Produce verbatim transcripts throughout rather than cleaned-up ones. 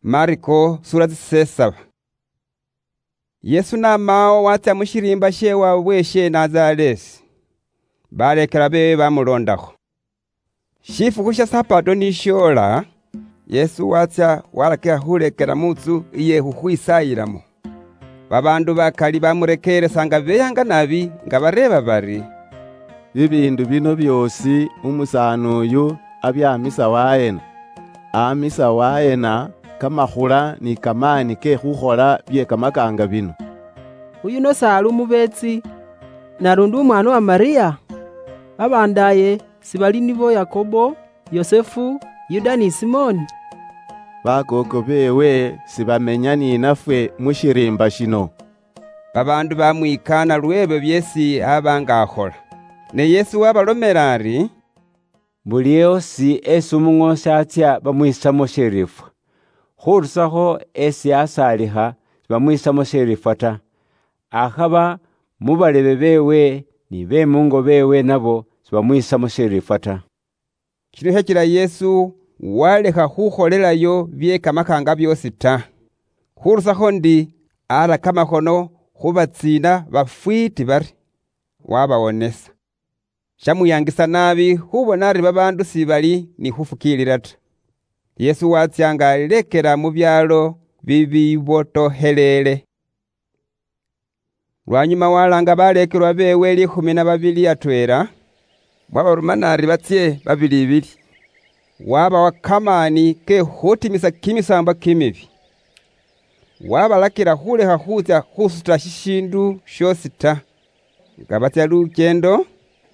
Mariko sura zisesaba. Yesu na mao watya mushirimba she wawe she Nazaresi. Balekera bewe bamulondaho. Shifu kusha sapato nishola. Yesu watya walakira hulekera mutsu iye huhwisayiramo. Babandu bakali bamurekere sanga beyanga nabi nga bareba bari. Ibindu bino byosi umusanu uyu abyamisa waena. Amisa waena kamahula ni kamani ke huhola bye kamakanga bino. Uyu no sali umubetsi narundi umwana wa Maria. Babandaye sibali nibo Yakobo, Yosefu, Yuda ni Simoni. Bakoko bewe sibamenya ni nafwe mushirimba shino. Babandu bamwikana lwebe byesi abanga ahola. Ne Yesu wabalomerari Bulio si esu mungose atya bamwisamo sherifu. Hurusaho esi asaliha bamwisamo sherifu ta. Ahaba mubalebe bewe ni be mungo bewe nabo bamwisamo sherifu ta. Kino hekira Yesu waleka huholelayo bye kamakanga byose ta. Hurusaho ndi ara kamahono hubatsina bafwiti bari wabawonesa. Shamuyangisa nabi hubonari babandu sibali ni hufukilira ta. Yesu watyanga lekera mu byalo bibibotohelele. Lwanyuma walanga balekerwa bewe likumi na babili atwera. Wabarumanari batye babili ibili. Waba wakamani ke hutimisa kimisamba kimibi. Wabalakira huleha hutya husuta shishindu shosita. Ngabatya lukendo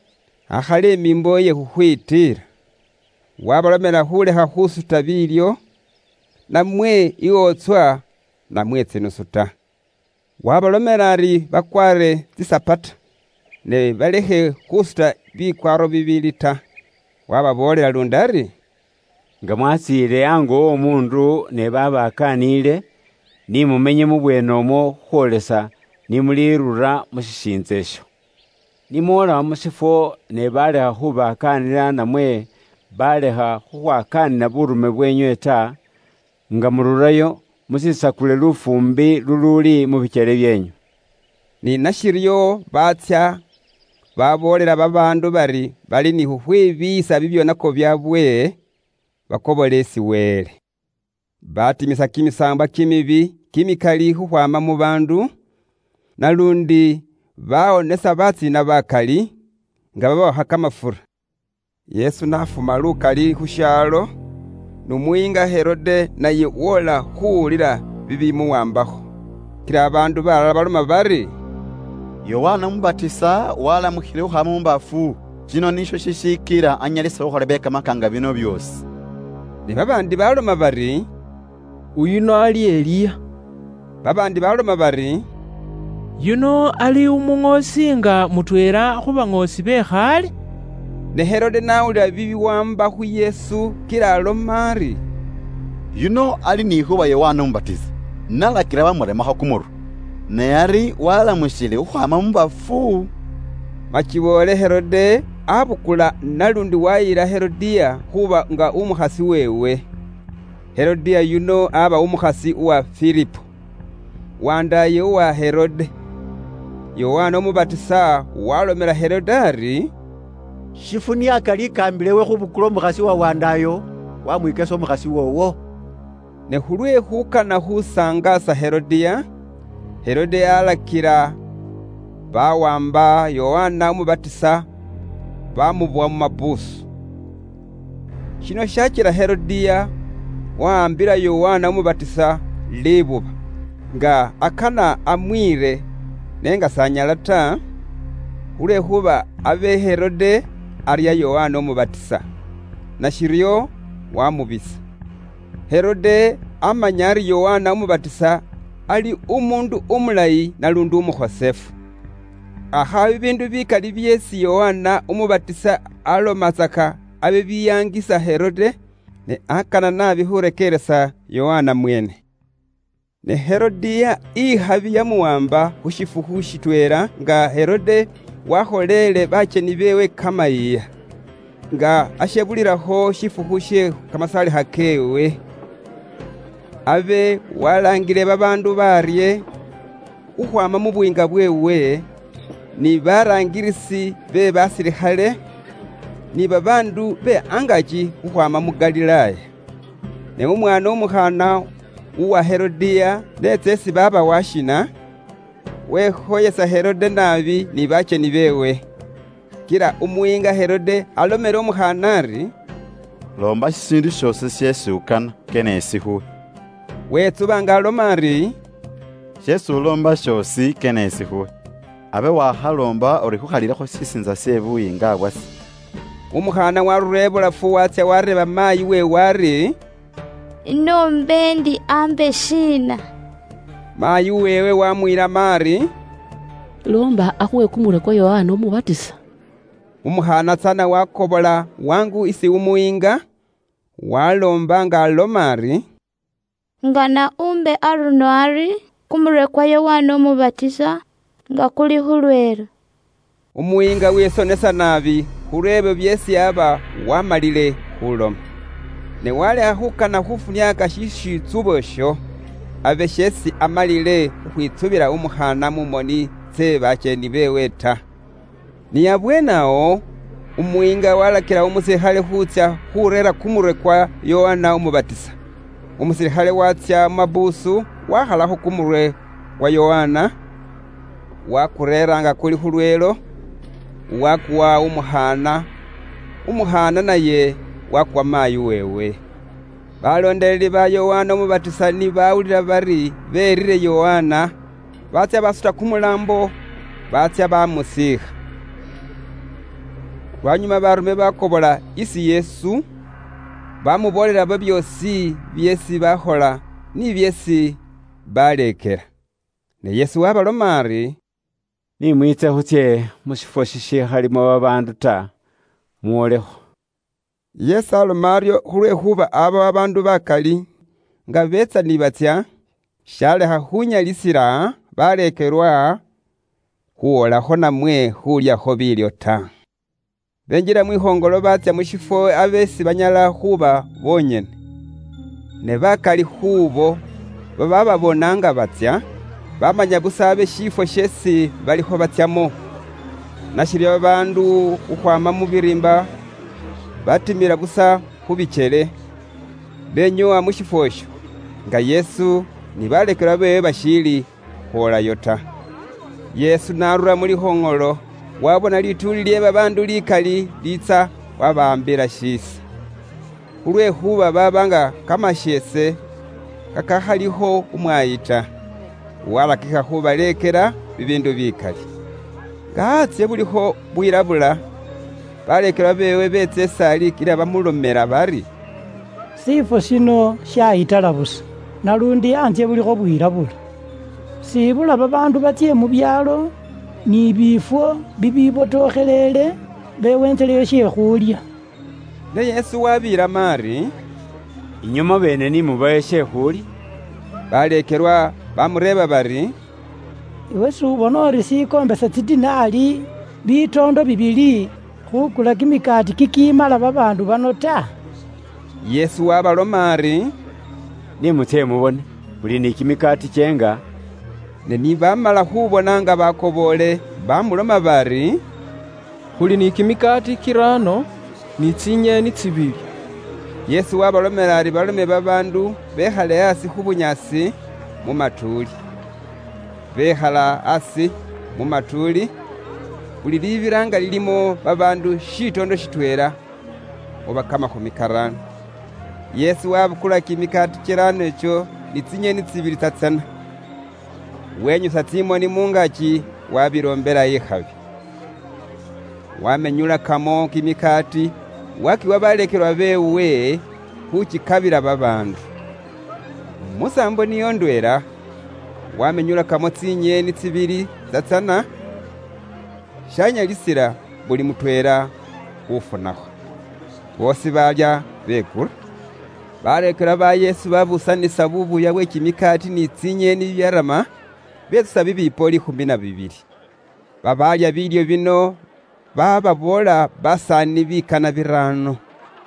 ahale mimbo ye huhwitira. Wabalomera huleha husuta bilyo na mwe iotswa na mwe tsinusuta. Wabalomerari bakware tisapata ne balehe husuta bikwaro bibili ta. Wababolera lundari nga mwasire ango omundu ne babakanile ni mumenye mubwenomo huolesa ni mulirura mushishinzesho. Ni mola musifo ne baleha hubakanila namwe baleha huwakanila burume bwenywe ta nga mururayo musisakule lufumbi lululi mubichele byenyu. Ni nashiriyo batya babolera babandu bari bali ni huhwibisa bibyo nako byabwe bakobolesi wele. Batimisa kimisamba kimibi kimikali huhwama mu bandu nalundi baonesa batsina bakali nga babaha kamafura. Yesu nafuma lukali hushalo numwinga Herode naye wola huulira bibimuwambaho. Kila abandu balala baloma bari Yohana Mubatisa wala muhile uhamu mbafu. Jino nisho shishikira anyalisa uholebeka makanga bino byose. Ni babandi baloma bari Uyu ali Eliya. Babandi baloma bari Yuno ali umungosi nga mutwera huba ngosi behali. Ne Herode naulira bibiwambahu Yesu kila alomari. Yuno ali nihuba Yohana Mubatiza. Nalakira bamuremaho kumuru. Ne ari wala mushile uhama mbafu. Makibole Herode abukula nalundi wayira Herodiya huba nga umuhasi wewe. Herodiya yuno aba umuhasi uwa Filipo. Wandaye uwa Herode. Yohana Umubatisa walomera Herodari Shifuni akali kambilewe hubukulo muhasi wa wandayo wamwikeso muhasi wowo. Ne hulwe hukana husangasa Herodiya. Herode alakira bawamba Yohana Umubatisa bamubwa mu mabusu. Kino shakira Herodiya waambira Yohana Umubatisa libuba nga akana amwire nenga sanyalata ule huba abe Herode arya Yohana Umubatisa na shiriyo wamubisa. Herode amanyari Yohana Umubatisa ali umundu umulayi nalundi umuhosefu. Aha ibindu bikali byesi Yohana Umubatisa alomasaka abe biyangisa Herode ne akana nabihurekeresa Yohana mwene. Ne Herodiya ihabi yamuwamba hushifuhushitwera nga Herode waholele bacheni bewe kama iya. Nga ashebuliraho shifuhushe kamasali hakewe. abe walangile babandu barye ukhwama mu bwinga bwewe, ni barangilisi be basilikhale, ni babandu be angaji ukhwama mu Galilaya. Ne umwana umukhana uwa Herodiya netsesi baba washina, wekhoyesa Herode nabi ni bacheni bewe. Kila umuinga Herode alomele umukhana ari, lomba sindu shose shesukana kenesihuwe. wetsubanga aloma ari, shesulomba shosi kenesihuwe. Abe wahalomba ori khukhalilekho sisinza she buyinga bwasi. umukhana warurebola-fu watsya wareba mayi wewe ari, inombe ndi ambe shina. mayi wewe wamwilama ari, lomba akhuwe kumule kwa Yohana umubatisa. umukhana tsana wakobola wangu isi umuinga, walomba nga aloma ari, Ngana umbe aruno ari kumule kwa Yohana umubatisa nga kuli hulwelo. umuinga wesonesa nabi khurebe byesi aba wamalile khuloma. Ne wale akhukana khufunyaka shishitsubo sho, abe shesi amalile khukhwitsubila umukhana mumoni tse bacheni bewe ta. Ni abwenawo umuinga walakila umusilikhale khutsya khurera kumurwe kwa Yohana umubatisa. Umusilikhale watsya mabusu wakhalakho kumurwe kwa Yohana, wakureranga kuli khulwelo, wakuwa umukhana, umukhana naye wakuwa mayi wewe. Balondeleli ba Yohana umubatisa ni bawulila bari berire Yohana, batsya basuta kumulambo, batsya bamusikha. Lwanyuma barume bakobola isi Yesu, bamubolela bo byosi byesi bakhola ni byesi balekela. Ne Yesu wabaloma ari, nimwitse khutye mushifo shishikhalimo babandu ta, muwolekho. Yesu aloma aryo khulwekhuba aba babandu bakali nga betsa ni batsya, shalekha khunyalisila balekelwa khuwolakho namwe khulyakho bilyo ta. Benjila mwihongolo batsya mushifo abesi banyala khuba bonyene. Ne bakali khubo babababonanga batsya, bamanya busa abe shifo shesi balikho batsyamo. Nashilya babandu ukhwama mu birimba, batimila busa khubichele, benyowa mushifo sho, nga Yesu ni balekela bewe bashili khwolayo ta. Yesu narura mu lihongolo, wabona lituli lye babandu likali litsa wabambila shisa. Khulwekhuba babanga kamashese kakakhaliho umwayita, walakikha khubalekela bibindu bikali. Ngatsye bulikho bwilabula, balekela bewe betsa esali kila bamulomela bari, sifo sino shayitala busa, nalundi antsye bulikho bwilabula. Sibula babandu batsye mu byalo ni bifo bibibotokhelele bewenzeleyo shekhulya. Ne Yesu wabilama ari, inyuma bene nimubaye shekhulya. Balekelwa bamureba bari, iwe subona ori sikombesa tsidinali bitondo bibili khukula kimikati kikimala babandu bano ta? Yesu wabaloma ari, nimutse mubone buli ni kimikati chenga. Ne nibamala khubona nga bakobole bamuloma bari, khuli ni kimikati kirano ni tsinyeni tsibili. Yesu wabalomela ari balome babandu bekhale asi khubunyasi mu matuli. Bekhala asi mu matuli, buli libiranga lilimo babandu shitondo shitwela oba kamakhumi karano. Yesu wabukula kimikati kirano echo ni tsinyeni tsibili tsatsana, wenyusa tsimoni mungachi wabilombela ikhabi. Wamenyula kamo kimikati, wakiwa balekelwa bewe khuchikabila babandu. Musambo niyo ndwela, wamenyula kamo tsinyeni tsibili tsatsana, shanyalisila buli mutwela khufunakho. Bosi balya bekula. Balekela ba Yesu babusanisa bubuya bwe kimikati ni tsinyeni byarama, betsa bibipo likhumi na bibili. Babalya bilyo bino bababola basani bikana birano.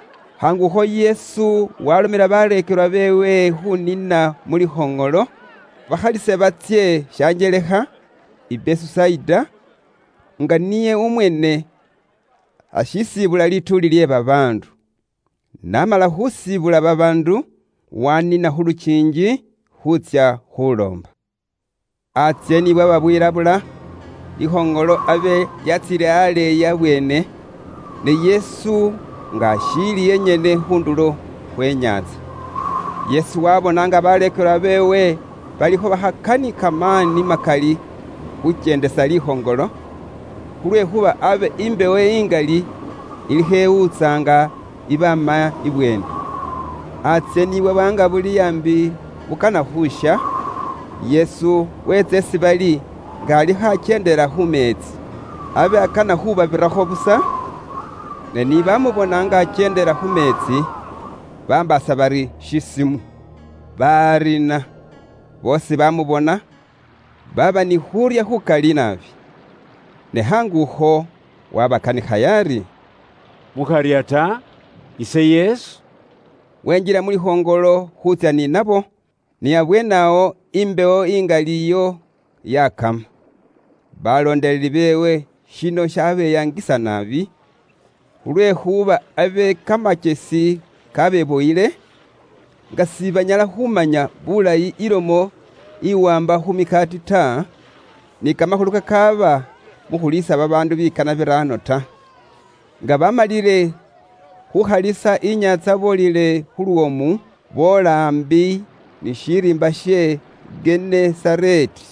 Hanguho Yesu walumila balekelwa bewe hunina muli hongolo, bahalise batye shanjeleha Ibesusaida, nga niye umwene ashisibula lituli lye babandu. Namala husibula babandu, wanina huluchinji hutsya hulomba. Atye nibwa babwilabula, lihongolo abe yatsile aleya bwene, ne Yesu nga ashili yenyene hundulo hwenyanza. Yesu wabona nga balekelwa bewe baliho bahakanika mani makali huchendesa lihongolo, hulwehuba abe imbewe ingali ilihewutsanga ibama ibwene. Atse niwe banga buli yambi bukana husha, Yesu wetse sibali nga aliho achendela humetsi, abe akana hubabiraho busa, ne nibamubona nga achendela humetsi, bambasa bari shisimu. Barina bose bamubona, baba ni hurya hukali nabi. Ne hanguho wabakanika yari, mukaryata ise Yesu wenjila muli hongolo hutsya ni nabo, ni abwenao imbewo ingaliyo yakama. Balondeleli bewe shino shabeyangisa nabi, hulwehuba abe kamakesi kabeboile, nga sibanyala humanya bulayi ilomo iwamba humikati ta, ni kamahuluka kaba muhulisa babandu bikana birano ta. Nga bamalile huhalisa inyatsa bolile huluomu, bolambi ni shirimba she Genesareti.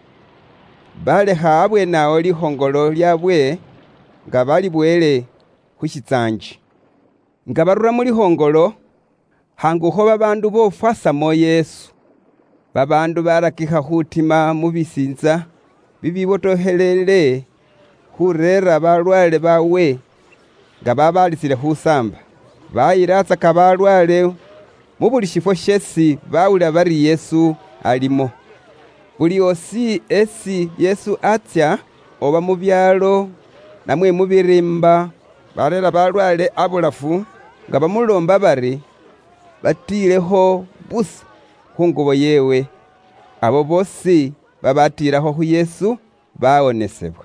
Baleha abwenao lihongolo lyabwe nga balibwele hushitsanji. Nga barura mu lihongolo, hanguho babandu bofwasamo Yesu. Babandu barakiha hutima mu bisinza bibibotohelele hurera balwale bawe nga babalisile husamba. Bayiratsaka balwale mu buli shifo shesi bawula bari Yesu alimo. Buli osi esi Yesu atya, oba mu byalo namwe mu birimba, barera balwale abulafu nga bamulomba bari batileho busa hungubo yewe. Abo bosi babatiraho hu Yesu baonesebwa.